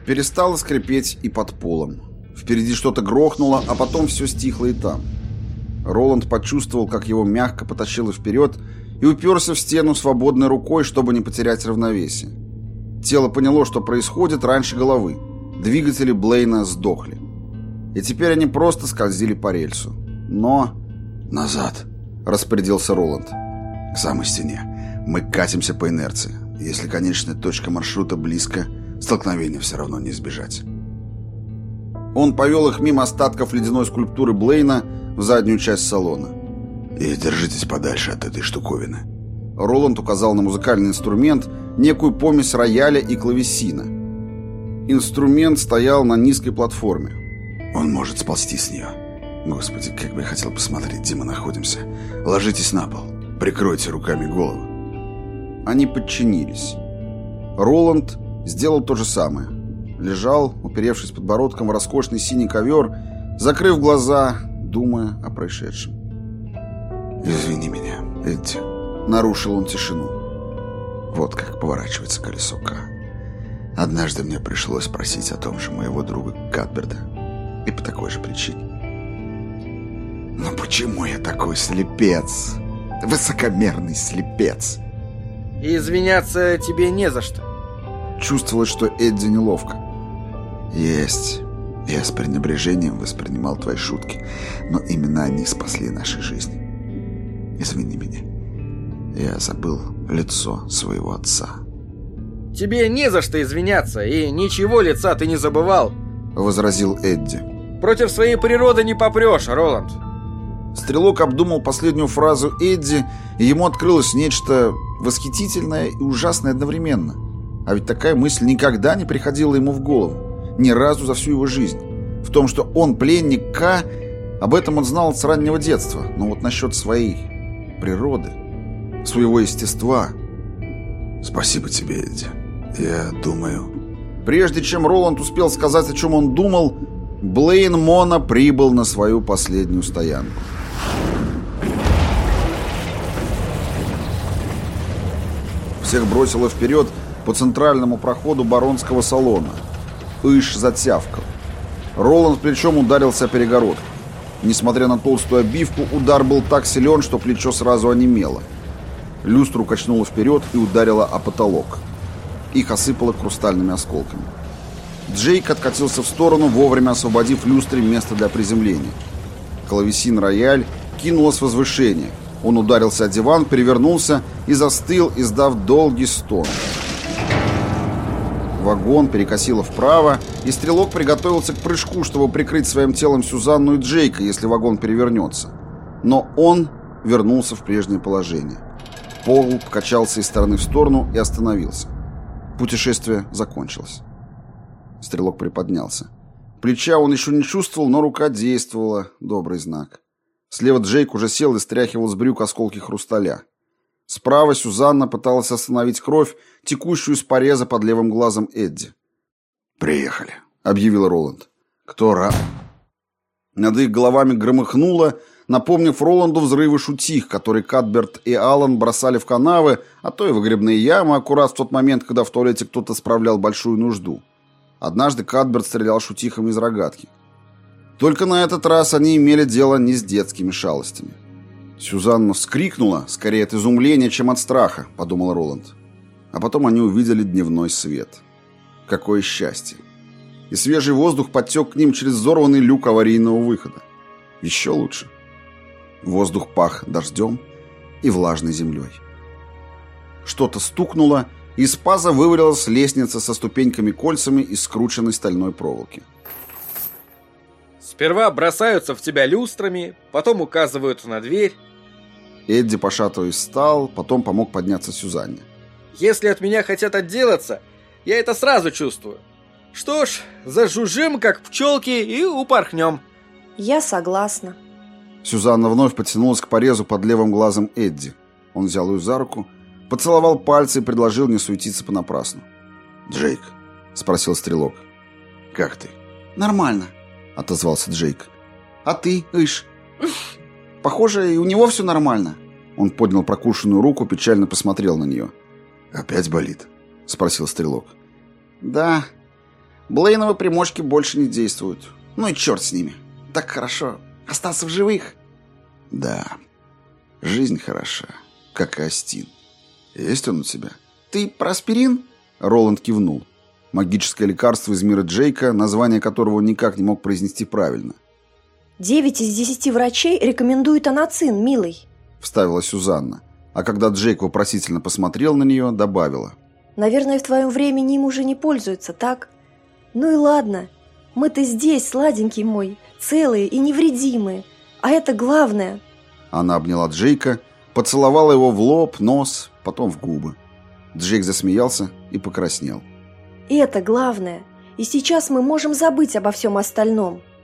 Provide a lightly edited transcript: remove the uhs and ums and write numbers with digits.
Перестало скрипеть и под полом. Впереди что-то грохнуло, а потом все стихло и там. Роланд почувствовал, как его мягко потащило вперед, и уперся в стену свободной рукой, чтобы не потерять равновесие. Тело поняло, что происходит раньше головы. Двигатели Блейна сдохли. И теперь они просто скользили по рельсу. Но... «Назад», — распорядился Роланд. «К самой стене. Мы катимся по инерции. Если конечная точка маршрута близко, столкновения все равно не избежать». Он повел их мимо остатков ледяной скульптуры Блейна в заднюю часть салона. «И держитесь подальше от этой штуковины». Роланд указал на музыкальный инструмент, некую помесь рояля и клавесина. Инструмент стоял на низкой платформе. «Он может сползти с нее. Господи, как бы я хотел посмотреть, где мы находимся. Ложитесь на пол. Прикройте руками голову». Они подчинились. Роланд сделал то же самое. Лежал, уперевшись подбородком в роскошный синий ковер, закрыв глаза, думая о происшедшем. «Извини меня, Эдди», — нарушил он тишину. «Вот как поворачивается колесо К. Однажды мне пришлось просить о том же моего друга Кадберта. И по такой же причине. Но почему я такой слепец? Высокомерный слепец?» И извиняться тебе не за что. Чувствовалось, что Эдди неловко. «Есть. Я с пренебрежением воспринимал твои шутки, но именно они спасли наши жизни. Извини меня. Я забыл лицо своего отца». Тебе не за что извиняться, и ничего лица ты не забывал, — возразил Эдди. Против своей природы не попрешь, Роланд. Стрелок обдумал последнюю фразу Эдди, и ему открылось нечто восхитительное и ужасное одновременно. А ведь такая мысль никогда не приходила ему в голову. Ни разу за всю его жизнь. В том, что он пленник К, об этом он знал с раннего детства. Но вот насчет своей природы, своего естества... «Спасибо тебе, Эдди. Я думаю...» Прежде чем Роланд успел сказать, о чем он думал, Блейн Мона прибыл на свою последнюю стоянку. Всех бросило вперед по центральному проходу баронского салона. Иш затявкал. Роланд плечом ударился о перегородку. Несмотря на толстую обивку, удар был так силен, что плечо сразу онемело. Люстру качнуло вперед и ударило о потолок. Их осыпало хрустальными осколками. Джейк откатился в сторону, вовремя освободив люстре место для приземления. Клавесин рояль кинуло с возвышения. Он ударился о диван, перевернулся и застыл, издав долгий стон. Вагон перекосило вправо, и стрелок приготовился к прыжку, чтобы прикрыть своим телом Сюзанну и Джейка, если вагон перевернется. Но он вернулся в прежнее положение. Пол покачался из стороны в сторону и остановился. Путешествие закончилось. Стрелок приподнялся. Плеча он еще не чувствовал, но рука действовала. Добрый знак. Слева Джейк уже сел и стряхивал с брюк осколки хрусталя. Справа Сюзанна пыталась остановить кровь, текущую из пореза под левым глазом Эдди. «Приехали», — объявил Роланд. «Кто рад?» Над их головами громыхнуло, напомнив Роланду взрывы шутих, которые Кадберт и Аллан бросали в канавы, а то и выгребные ямы, аккурат в тот момент, когда в туалете кто-то справлял большую нужду. Однажды Кадберт стрелял шутихами из рогатки. Только на этот раз они имели дело не с детскими шалостями. Сюзанна вскрикнула, скорее от изумления, чем от страха, подумал Роланд. А потом они увидели дневной свет. Какое счастье! И свежий воздух подтек к ним через взорванный люк аварийного выхода. Еще лучше. Воздух пах дождем и влажной землей. Что-то стукнуло, и из паза вывалилась лестница со ступеньками-кольцами из скрученной стальной проволоки. Сперва бросаются в тебя люстрами, потом указывают на дверь. Эдди, пошатываясь, встал, потом помог подняться Сюзанне. Если от меня хотят отделаться, я это сразу чувствую. Что ж, зажужжим, как пчелки, и упорхнем. Я согласна. Сюзанна вновь потянулась к порезу под левым глазом Эдди. Он взял ее за руку, поцеловал пальцы и предложил не суетиться понапрасну. «Джейк», — спросил стрелок, — «как ты?» «Нормально», — отозвался Джейк. «А ты, Иш?» «Похоже, и у него все нормально». Он поднял прокушенную руку, печально посмотрел на нее. «Опять болит?» — спросил стрелок. «Да, Блейновы примочки больше не действуют. Ну и черт с ними. Так хорошо. Остаться в живых. Да, жизнь хороша, как и Астин. Есть он у тебя? Ты про аспирин? Роланд кивнул. Магическое лекарство из мира Джейка, название которого он никак не мог произнести правильно. 9 из 10 врачей рекомендуют анацин, милый. Вставила Сюзанна. А когда Джейк вопросительно посмотрел на нее, добавила. Наверное, в твоем времени им уже не пользуются, так? Ну и ладно. Мы-то здесь, сладенький мой, целые и невредимые. А это главное. Она обняла Джейка, поцеловала его в лоб, нос, потом в губы. Джейк засмеялся и покраснел. Это главное. И сейчас мы можем забыть обо всем остальном.